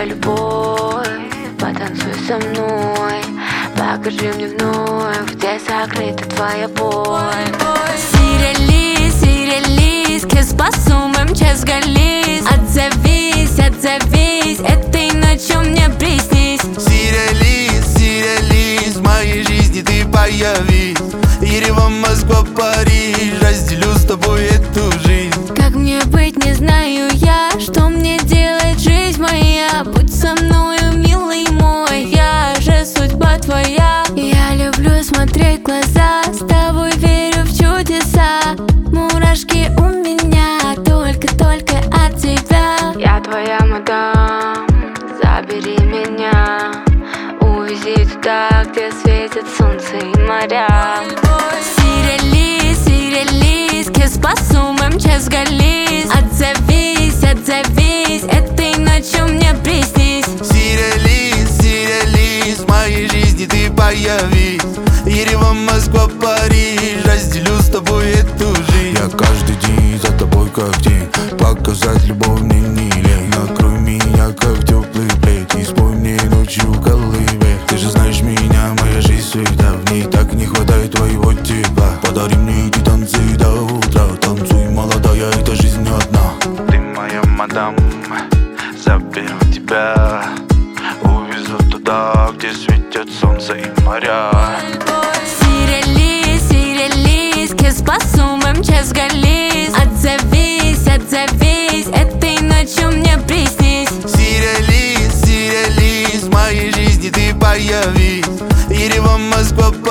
твоя любовь, потанцуй со мной, покажи мне вновь, где закрыта твоя боль. Сирелис, сирелис, кеспасум, МЧС галис. Отзовись, отзовись, этой ночью мне приснись. Сирелис, сирелис, в моей жизни ты появись. Ереван, Москва, Париж, разделю с тобой эту жизнь. Как мне быть, не знаю я, что мне делать, жизнь моя. Будь со мною, милый мой, я же судьба твоя. Я люблю смотреть в глаза, с тобой верю в чудеса. Мурашки у меня только от тебя. Я твоя мадам, забери меня, увези туда, где светит солнце и моря. Сирелис, сирелис, кеспасум, МЧС галис. Отзовись, отзовись, этой ночью мне приснись. Сирелис, сирелис, в моей жизни ты появись. Ереван, Москва, Париж, разделю с тобой эту жизнь. Я каждый день за тобой как день, показать любовь мне не лень. Накрой меня как теплый плед и спой мне ночью колыбель. Ты же знаешь меня, моя жизнь всегда в ней так не хватает твоего тепла. Подари мне эти танцы до утра, танцуй, молодая, эта жизнь не одна. Ты моя мадам, заберу тебя, увезу туда, где светят солнце и моря. Сирелис, сирелис, кеспасум, МЧС галис. Отзовись, отзовись, этой ночью мне приснись. Сирелис, сирелис, в моей жизни ты появись. Ереван, Москва,